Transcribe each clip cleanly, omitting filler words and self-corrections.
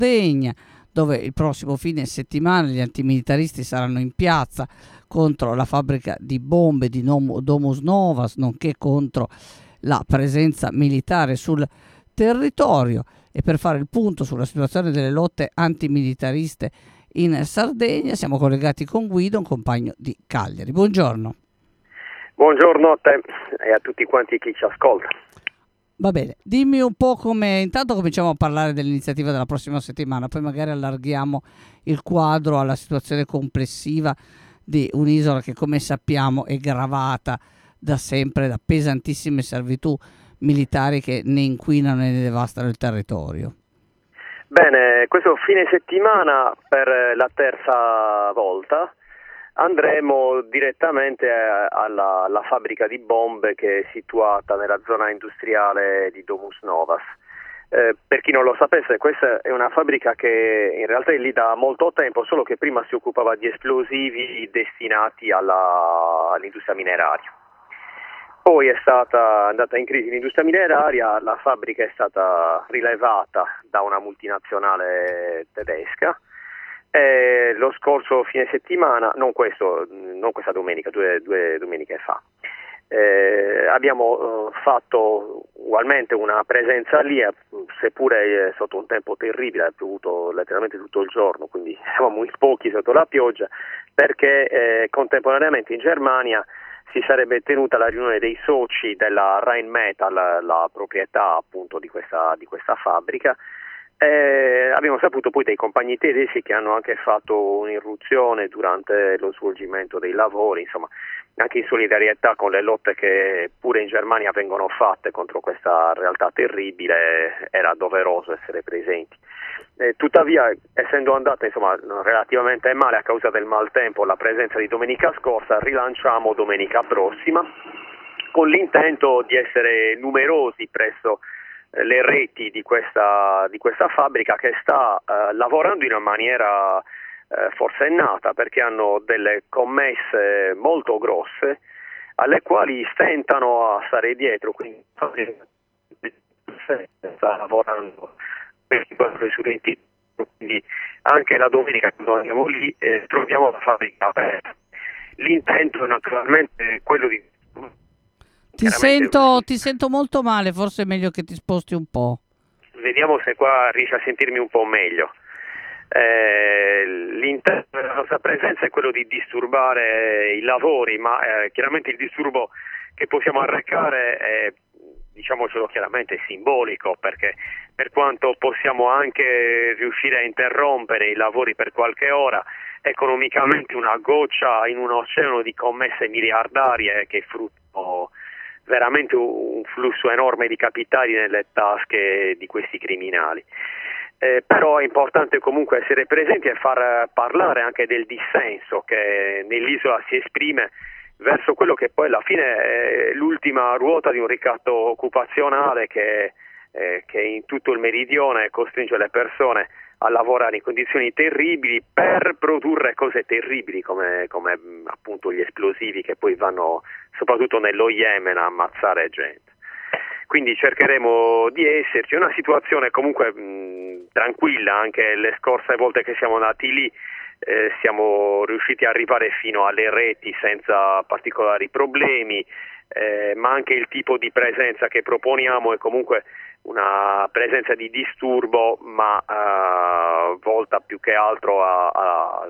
Sardegna, dove il prossimo fine settimana gli antimilitaristi saranno in piazza contro la fabbrica di bombe di Domus Novas, nonché contro la presenza militare sul territorio. E per fare il punto sulla situazione delle lotte antimilitariste in Sardegna siamo collegati con Guido, un compagno di Cagliari. Buongiorno. Buongiorno a te e a tutti quanti chi ci ascolta. Va bene, dimmi un po' come, intanto cominciamo a parlare dell'iniziativa della prossima settimana, poi magari allarghiamo il quadro alla situazione complessiva di un'isola che, come sappiamo, è gravata da sempre da pesantissime servitù militari che ne inquinano e ne devastano il territorio. Bene, questo fine settimana per la terza volta andremo direttamente alla fabbrica di bombe che è situata nella zona industriale di Domus Novas. Per chi non lo sapesse, questa è una fabbrica che in realtà è lì da molto tempo, solo che prima si occupava di esplosivi destinati all'industria mineraria. Poi è stata andata in crisi l'industria mineraria, la fabbrica è stata rilevata da una multinazionale tedesca. Lo scorso fine settimana, non questa domenica, due domeniche fa, abbiamo fatto ugualmente una presenza lì, seppure sotto un tempo terribile, ha piovuto letteralmente tutto il giorno, quindi eravamo in pochi sotto la pioggia, perché contemporaneamente in Germania si sarebbe tenuta la riunione dei soci della Rheinmetall, la proprietà appunto di questa fabbrica. Abbiamo saputo poi dei compagni tedeschi che hanno anche fatto un'irruzione durante lo svolgimento dei lavori, insomma, anche in solidarietà con le lotte che pure in Germania vengono fatte contro questa realtà terribile, era doveroso essere presenti. Tuttavia, essendo andata insomma relativamente male a causa del maltempo la presenza di domenica scorsa, rilanciamo domenica prossima con l'intento di essere numerosi presso le reti di questa fabbrica che sta lavorando in una maniera forsennata, perché hanno delle commesse molto grosse alle quali stentano a stare dietro, quindi sta lavorando 24 su 20, quindi anche la domenica quando andiamo lì troviamo la fabbrica aperta. L'intento è naturalmente quello di Ti sento molto male, forse è meglio che ti sposti un po'. Vediamo se qua riesci a sentirmi un po' meglio. L'intento della nostra presenza è quello di disturbare i lavori, ma chiaramente il disturbo che possiamo arrecare è, diciamocelo chiaramente, simbolico, perché per quanto possiamo anche riuscire a interrompere i lavori per qualche ora, economicamente una goccia in un oceano di commesse miliardarie che è frutto veramente un flusso enorme di capitali nelle tasche di questi criminali. Però è importante comunque essere presenti e far parlare anche del dissenso che nell'isola si esprime verso quello che poi alla fine è l'ultima ruota di un ricatto occupazionale che in tutto il meridione costringe le persone a lavorare in condizioni terribili per produrre cose terribili come appunto gli esplosivi che poi vanno soprattutto nello Yemen a ammazzare gente. Quindi cercheremo di esserci. È una situazione comunque tranquilla, anche le scorse volte che siamo andati lì siamo riusciti ad arrivare fino alle reti senza particolari problemi, ma anche il tipo di presenza che proponiamo è comunque una presenza di disturbo, ma volta più che altro a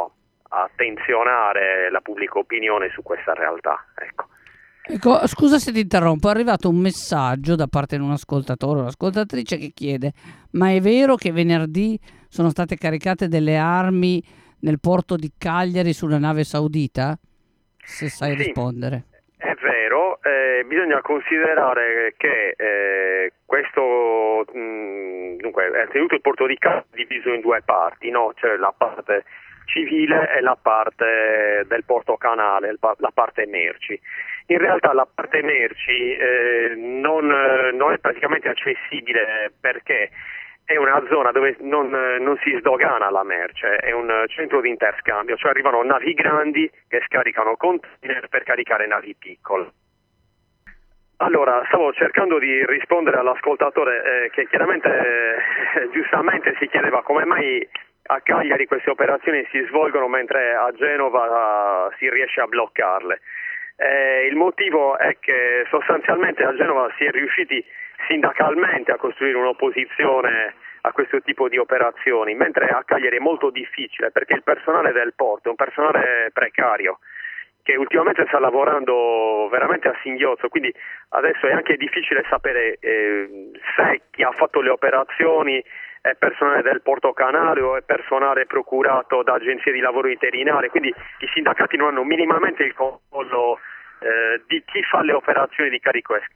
attenzionare la pubblica opinione su questa realtà. Ecco, scusa se ti interrompo, è arrivato un messaggio da parte di un ascoltatore o un'ascoltatrice che chiede: ma è vero che venerdì sono state caricate delle armi nel porto di Cagliari sulla nave saudita? Se sai rispondere. È vero, bisogna considerare che questo dunque è tenuto il porto di Cagliari diviso in due parti, no? C'è la parte civile e la parte del porto canale, la parte merci. In realtà la parte merci non è praticamente accessibile perché è una zona dove non si sdogana la merce, è un centro di interscambio, cioè arrivano navi grandi che scaricano container per caricare navi piccole. Allora, stavo cercando di rispondere all'ascoltatore che chiaramente, giustamente si chiedeva come mai a Cagliari queste operazioni si svolgono mentre a Genova si riesce a bloccarle. Il motivo è che sostanzialmente a Genova si è riusciti sindacalmente a costruire un'opposizione a questo tipo di operazioni, mentre a Cagliari è molto difficile perché il personale del porto è un personale precario che ultimamente sta lavorando veramente a singhiozzo, quindi adesso è anche difficile sapere se chi ha fatto le operazioni è personale del Porto Canario o è personale procurato da agenzie di lavoro interinale, quindi i sindacati non hanno minimamente il controllo di chi fa le operazioni di carico e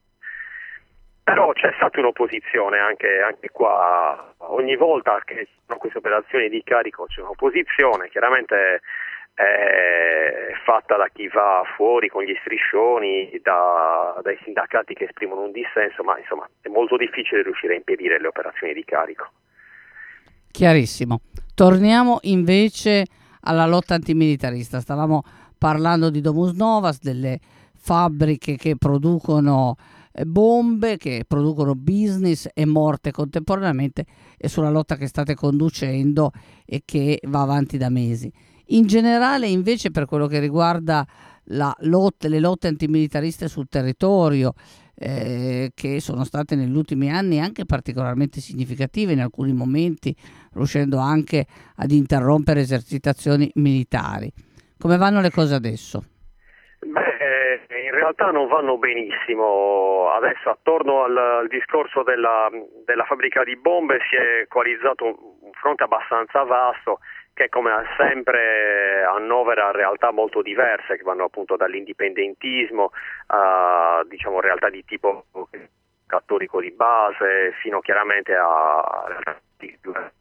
però c'è stata un'opposizione anche qua, ogni volta che ci sono queste operazioni di carico c'è un'opposizione, chiaramente è fatta da chi va fuori con gli striscioni, dai sindacati che esprimono un dissenso, ma insomma è molto difficile riuscire a impedire le operazioni di carico. Chiarissimo. Torniamo invece alla lotta antimilitarista. Stavamo parlando di Domus Novas, delle fabbriche che producono bombe, che producono business e morte contemporaneamente, e sulla lotta che state conducendo e che va avanti da mesi. In generale invece per quello che riguarda le lotte antimilitariste sul territorio, che sono state negli ultimi anni anche particolarmente significative in alcuni momenti, riuscendo anche ad interrompere esercitazioni militari. Come vanno le cose adesso? In realtà non vanno benissimo. Adesso attorno al discorso della fabbrica di bombe si è coalizzato un fronte abbastanza vasto che come sempre annovera realtà molto diverse che vanno appunto dall'indipendentismo a realtà di tipo cattolico di base fino chiaramente a realtà di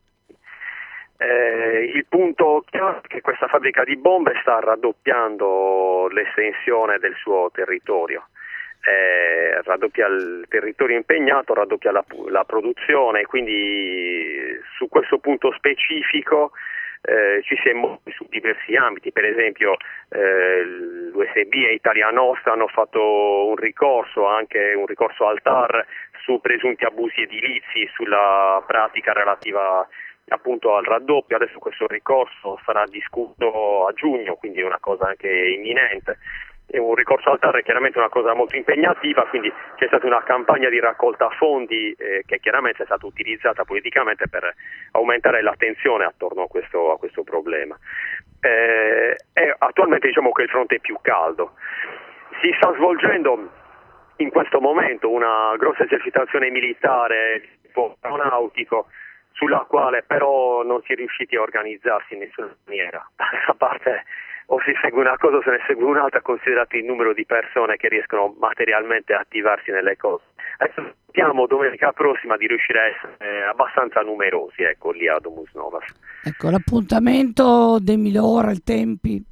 il punto chiaro è che questa fabbrica di bombe sta raddoppiando l'estensione del suo territorio, raddoppia il territorio impegnato, raddoppia la produzione, quindi su questo punto specifico ci si è mossi su diversi ambiti, per esempio l'USB e Italia Nostra hanno fatto un ricorso al TAR su presunti abusi edilizi, sulla pratica relativa appunto al raddoppio. Adesso questo ricorso sarà discusso a giugno, quindi è una cosa anche imminente. E un ricorso al TAR è chiaramente una cosa molto impegnativa, quindi c'è stata una campagna di raccolta fondi che chiaramente è stata utilizzata politicamente per aumentare l'attenzione attorno a questo problema. E attualmente diciamo che il fronte è più caldo. Si sta svolgendo in questo momento una grossa esercitazione militare tipo aeronautico sulla quale però non si è riusciti a organizzarsi in nessuna maniera. D'altra parte o si segue una cosa o se ne segue un'altra, considerato il numero di persone che riescono materialmente a attivarsi nelle cose. Adesso speriamo domenica prossima di riuscire a essere abbastanza numerosi, lì a Domus Novas. Ecco, l'appuntamento dei l'ora, i tempi.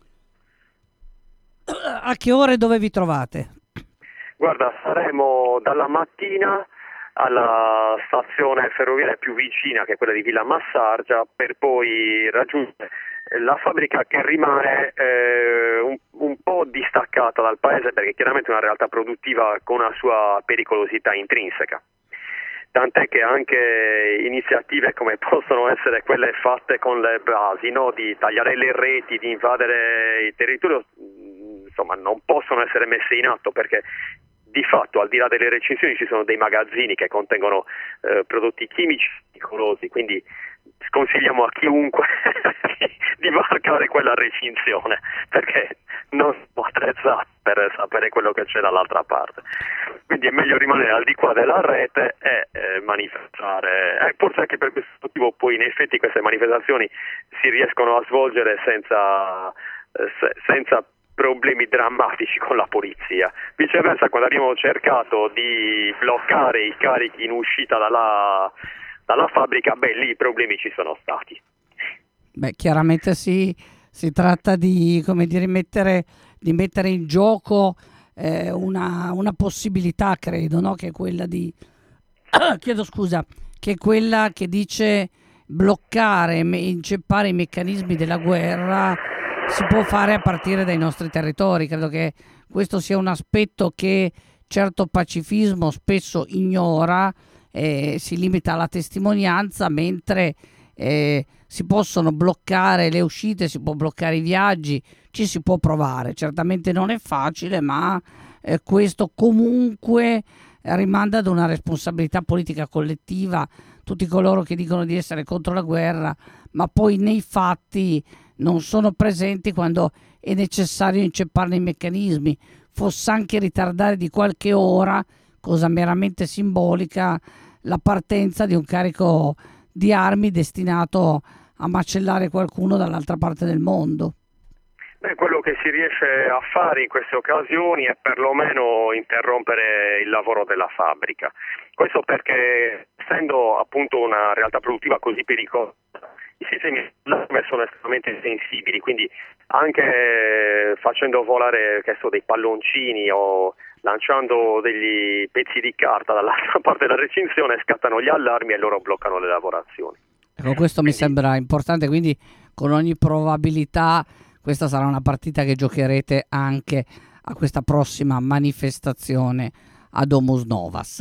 A che ore e dove vi trovate? Guarda, saremo dalla mattina alla stazione ferroviaria più vicina, che è quella di Villa Massargia, per poi raggiungere la fabbrica che rimane un po' distaccata dal paese, perché chiaramente è una realtà produttiva con una sua pericolosità intrinseca. Tant'è che anche iniziative come possono essere quelle fatte con le basi, no? Di tagliare le reti, di invadere il territorio, insomma non possono essere messe in atto, perché di fatto al di là delle recinzioni ci sono dei magazzini che contengono prodotti chimici pericolosi, quindi sconsigliamo a chiunque di varcare quella recinzione, perché non siamo attrezzati per sapere quello che c'è dall'altra parte. Quindi è meglio rimanere al di qua della rete e manifestare. Forse anche per questo motivo poi in effetti queste manifestazioni si riescono a svolgere senza problemi drammatici con la polizia. Viceversa, quando abbiamo cercato di bloccare i carichi in uscita dalla fabbrica, lì i problemi ci sono stati. Chiaramente si tratta di mettere in gioco una possibilità, credo, no? Che è quella di che è quella che dice bloccare e inceppare i meccanismi della guerra si può fare a partire dai nostri territori. Credo che questo sia un aspetto che certo pacifismo spesso ignora, si limita alla testimonianza, mentre si possono bloccare le uscite, si può bloccare i viaggi, ci si può provare. Certamente non è facile, ma questo comunque rimanda ad una responsabilità politica collettiva. Tutti coloro che dicono di essere contro la guerra, ma poi nei fatti non sono presenti quando è necessario incepparne i meccanismi, fosse anche ritardare di qualche ora, cosa meramente simbolica, la partenza di un carico di armi destinato a macellare qualcuno dall'altra parte del mondo. Quello che si riesce a fare in queste occasioni è perlomeno interrompere il lavoro della fabbrica. Questo perché, essendo appunto una realtà produttiva così pericolosa, i sistemi d'allarme sono estremamente sensibili, quindi anche facendo volare dei palloncini o lanciando degli pezzi di carta dall'altra parte della recinzione scattano gli allarmi e loro bloccano le lavorazioni. Ecco, questo mi sembra importante, quindi con ogni probabilità questa sarà una partita che giocherete anche a questa prossima manifestazione a Domus Novas.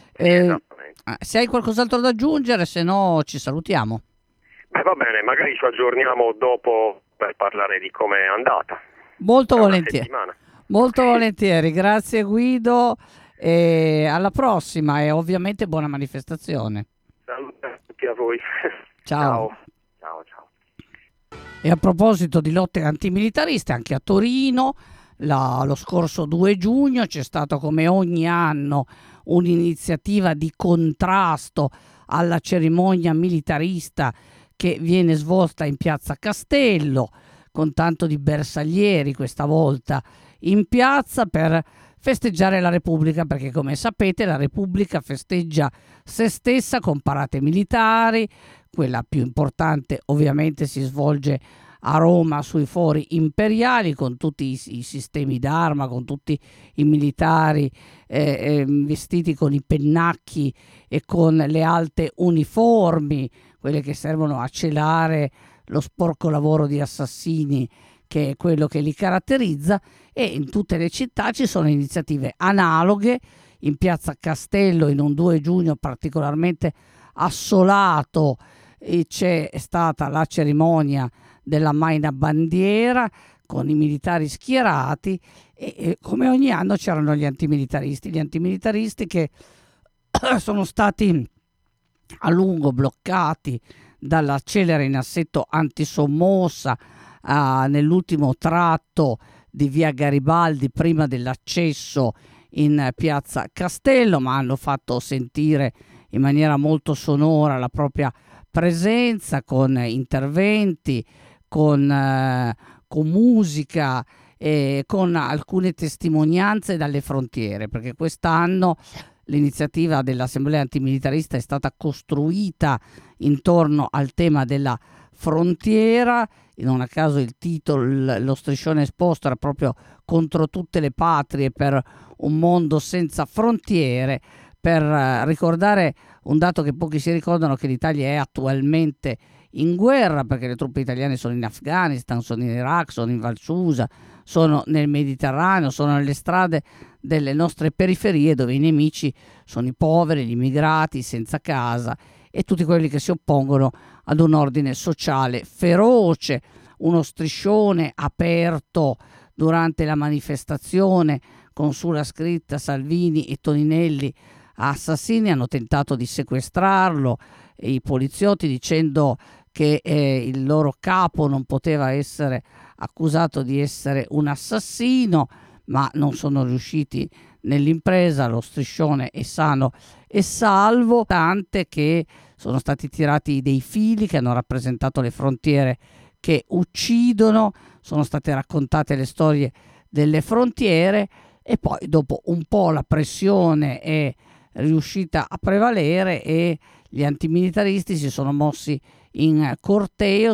Se hai qualcos'altro da aggiungere, se no ci salutiamo. Va bene, magari ci aggiorniamo dopo per parlare di come è andata. Molto volentieri. Molto volentieri, grazie Guido, e alla prossima e ovviamente buona manifestazione. Salute a tutti a voi. Ciao. Ciao, ciao. E a proposito di lotte antimilitariste, anche a Torino lo scorso 2 giugno c'è stato, come ogni anno, un'iniziativa di contrasto alla cerimonia militarista che viene svolta in piazza Castello, con tanto di bersaglieri questa volta in piazza per festeggiare la Repubblica, perché come sapete la Repubblica festeggia se stessa con parate militari. Quella più importante ovviamente si svolge a Roma sui fori imperiali, con tutti i sistemi d'arma, con tutti i militari vestiti con i pennacchi e con le alte uniformi, quelle che servono a celare lo sporco lavoro di assassini che è quello che li caratterizza. E in tutte le città ci sono iniziative analoghe. In piazza Castello, in un 2 giugno particolarmente assolato, c'è stata la cerimonia della Maina Bandiera con i militari schierati e come ogni anno c'erano gli antimilitaristi che sono stati a lungo bloccati dalla celere in assetto antisommossa nell'ultimo tratto di via Garibaldi prima dell'accesso in piazza Castello, ma hanno fatto sentire in maniera molto sonora la propria presenza con interventi, con musica e con alcune testimonianze dalle frontiere, perché quest'anno l'iniziativa dell'Assemblea Antimilitarista è stata costruita intorno al tema della frontiera. Non a caso il titolo, lo striscione esposto era proprio contro tutte le patrie per un mondo senza frontiere, per ricordare un dato che pochi si ricordano, che l'Italia è attualmente in guerra, perché le truppe italiane sono in Afghanistan, sono in Iraq, sono in Val Susa, sono nel Mediterraneo, sono nelle strade delle nostre periferie, dove i nemici sono i poveri, gli immigrati senza casa e tutti quelli che si oppongono ad un ordine sociale feroce. Uno striscione aperto durante la manifestazione con sulla scritta Salvini e Toninelli assassini, hanno tentato di sequestrarlo, e i poliziotti, dicendo che il loro capo non poteva essere accusato di essere un assassino, ma non sono riusciti nell'impresa. Lo striscione è sano e salvo, tante che sono stati tirati dei fili che hanno rappresentato le frontiere che uccidono, sono state raccontate le storie delle frontiere e poi dopo un po' la pressione è riuscita a prevalere e gli antimilitaristi si sono mossi in corteo,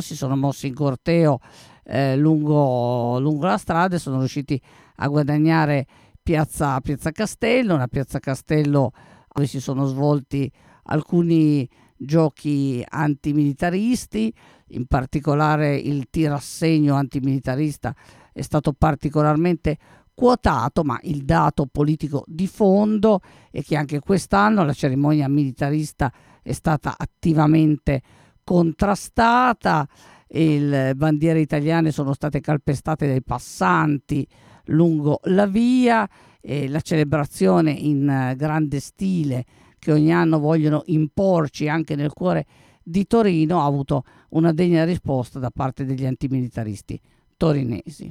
lungo la strada, e sono riusciti a guadagnare piazza Castello, una piazza Castello dove si sono svolti alcuni giochi antimilitaristi, in particolare il tirassegno antimilitarista è stato particolarmente quotato, ma il dato politico di fondo è che anche quest'anno la cerimonia militarista è stata attivamente contrastata, e le bandiere italiane sono state calpestate dai passanti lungo la via, e la celebrazione in grande stile che ogni anno vogliono imporci anche nel cuore di Torino ha avuto una degna risposta da parte degli antimilitaristi torinesi.